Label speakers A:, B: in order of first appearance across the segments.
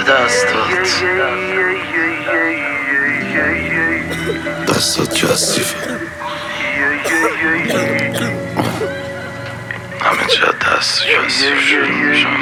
A: دستات کثیفه، همه جا دست کثیف شده میشم.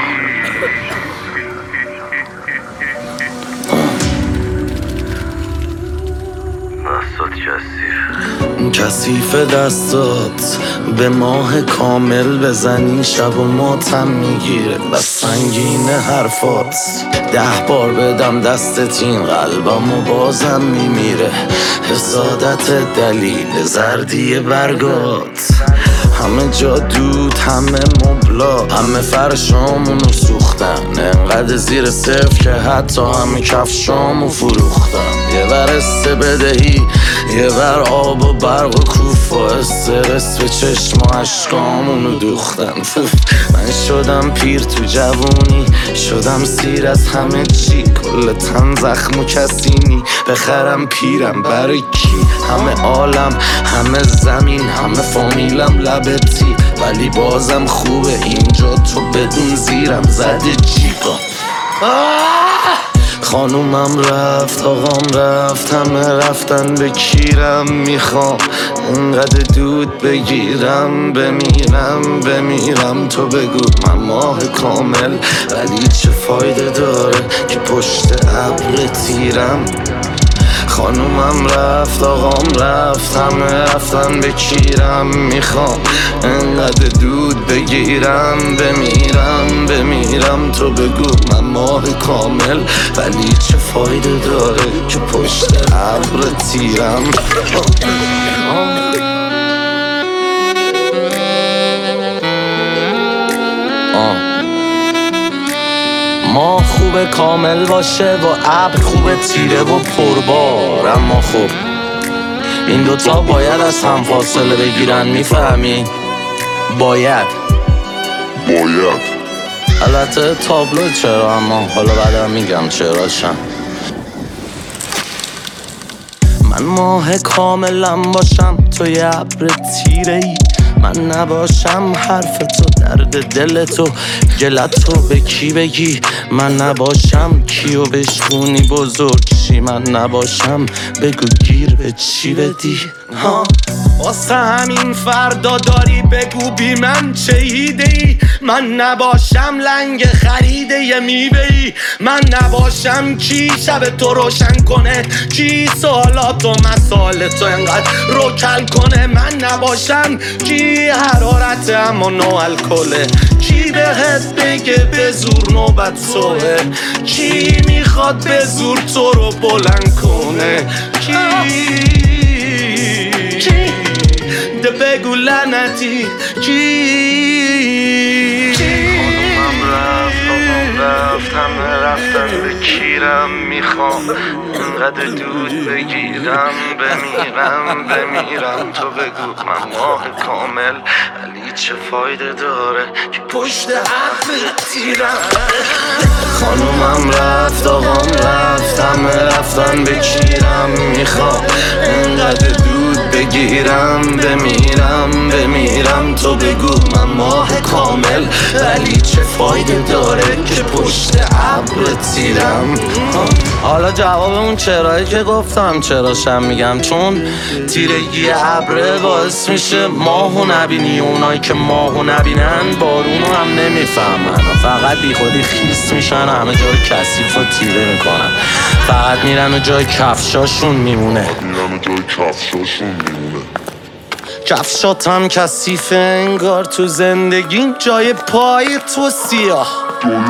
A: کثیف دستات به ماه کامل بزنی شب و ماتم میگیره بس سنگین حرفات. 10 بار بدم دستت این قلبم و بازم میمیره. حسادت دلیل زردی برگات. همه جا دود، همه مبلا، همه فرشامونو سوختن. انقدر زیر صفر که حتی همه کفشامو فروختن. یه بر بدهی، یه بر آب و برق و کوف و استرس به چشم و عشقامونو دوختن. من شدم پیر تو جوونی، شدم سیر از همه چی. کل تن زخم و کسینی، بخرم پیرم برای کی؟ همه عالم، همه زمین، همه فامیلم لبتی. ولی بازم خوبه اینجا تو بدون زیرم زده جیبا. خانومم رفت، آقام رفت، همه رفتن به کیرم. میخوام انقدر دود بگیرم، بمیرم تو بگو من ماه کامل. ولی چه فایده داره که پشت ابر تیرم. خانومم رفت، آقام رفت، همه رفتن به کیرم. میخوام انقدر دود بگیرم، بمیرم تو بگو من ماه کامل. ولی چه فایده داره که پشت ابر تیرم. ما خوبه کامل باشه و ابر خوبه تیره و پربار. اما خب این دوتا باید از هم فاصله بگیرن، میفهمی؟ باید البته تابلو چرا، اما حالا بعدم میگم چراشم. من ماه کاملم باشم تو یه ابر تیره ای. من نباشم حرف تو، درد دل تو، گلت تو به کی بگی. من نباشم کیو بشکونی بزرگ چی. من نباشم بگو گیر به چی بدی. واسه همین فردا داری بگو بی من چه ایده ای. من نباشم لنگ خریده یه میوه ای. من نباشم کی شب تو روشن کنه، کی سوالات و مسائل تو انقدر روکل کنه. من نباشم کی حرارت اما نو الکله، کی بهت بگه به زور نوبت توه، کی میخواد به زور تو رو بلند کنه. کی ده بگو لعنتی کی. خانومم رفت، آقام رفت، همه رفتن به کیرم. میخوام انقدر دود بگیرم، بمیرم تو بگو من ماه کامل. ولی چه فایده داره که پشت ابر تیرم. خانومم رفت، آقام رفت، همه رفتن به کیرم. میخوام انقدر دود بگیرم، بمیرم تو بگو من ماه کامل. ولی چه فایده داره که پشت ابر تیرم. حالا جواب اون چرایی که گفتم چراشم میگم، چون تیرگی ابره باعث میشه ماهو نبینی. اونایی که ماهو نبینن بارونو هم نمیفهمن، فقط بی خودی خیس میشن، همه جای کثیف و تیره میکنن. فقط میرن و جای کفشاشون میمونه. کفشاتم کثیفه انگار تو زندگیم جای پای تو سیاه.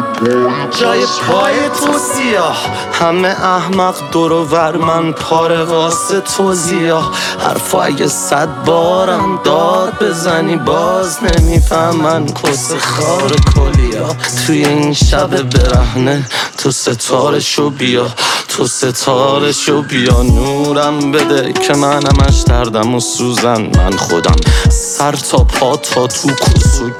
A: همه احمق دور و ور، من پاره واسه تو زیاه. حرفا اگه 100 بارم داد بزنی باز نمیفهمن. کس خار کلیا توی این شب برهنه. تو ستارشو بیا، نورم بده که من همش دردم و سوزن. من خودم سر تا پا تا تو کس و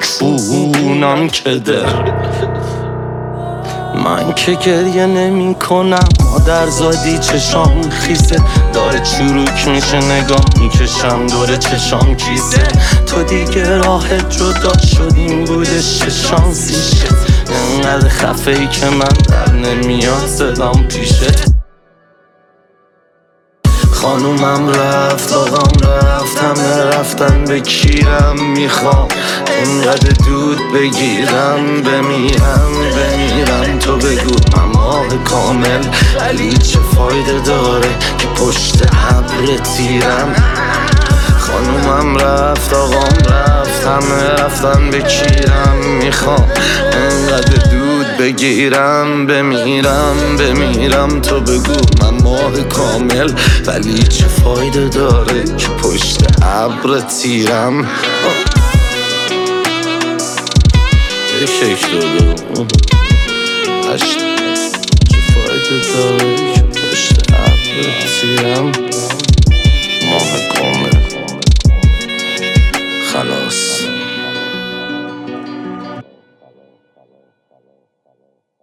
A: کونم که در. من که گریه نمی کنم، مادر زادی چشام خیسه، داره چروک میشه نگاه میکشم دور چشام کیسه. تو دیگه راحت جدا شدیم بودش چه شانسیشه، انقدر خفه ای که من در نمیاد صدام پیشه. خانومم رفت آقام رفت همه رفتن به کیرم، میخوام اینقدر دود بگیرم بمیرم تو بگو من ماه کامل ولی چه فایده داره که پشت ابر تیرم. خانومم رفت آقام رفت همه رفتن به کیرم، میخوام انقدر دود بگیرم بمیرم تو بگو من ماه کامل ولی چه فایده داره که پشت ابر تیرم. یه شیک دادو هشت چه فایده داره که پشت ابر تیرم. ماه کامل خلاص.